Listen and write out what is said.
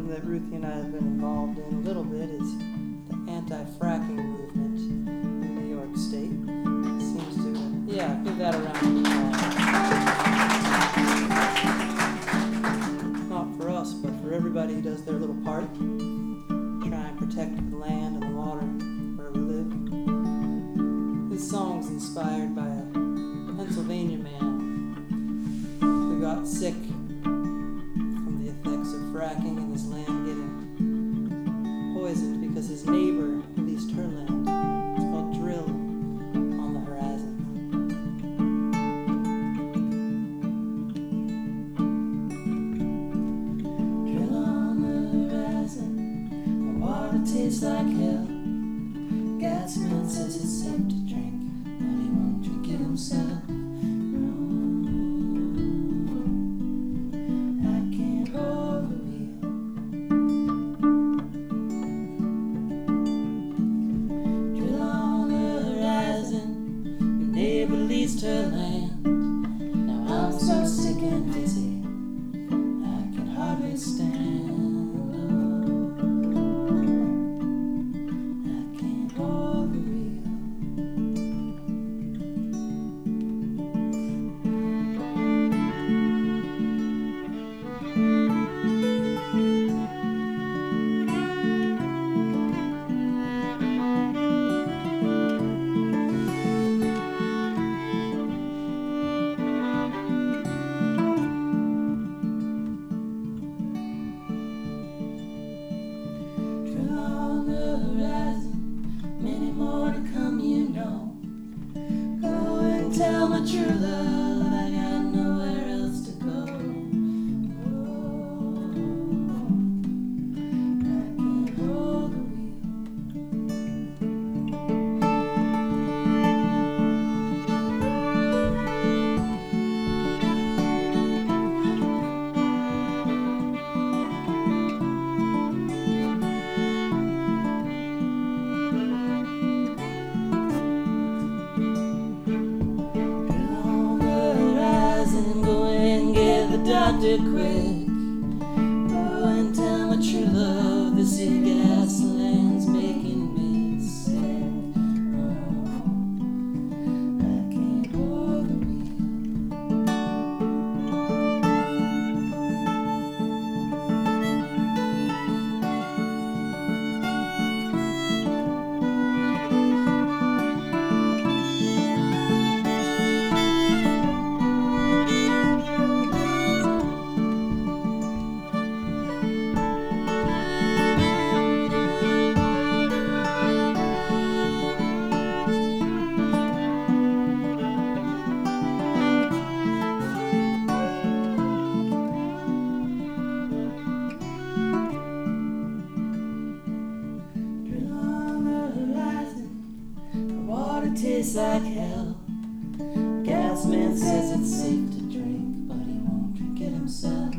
that Ruthie and I have been involved in a little bit is the anti-fracking movement in New York State. It seems to, give that a round of applause. Not for us, but for everybody who does their little part, try and protect the land and the water where we live. This song's inspired by a Pennsylvania man who got sick from the effects of fracking and his land getting poisoned because his neighbor leased her land. It's called Drill on the Horizon. Drill on the horizon, the water tastes like hell. Gasman says it's safe to drink, but he won't drink it himself. Released her land. Now I'm so sick and dizzy, I can hardly stand. I can't hold the wheel. On the horizon, many more to come, you know. Go and tell my true love I got nowhere else to go. I can't hold the wheel. Doctor, quick, go and tell my true love this here gasoline's making me sick. I can't hold the tastes like hell. Gasman says it's safe to drink, but he won't drink it himself.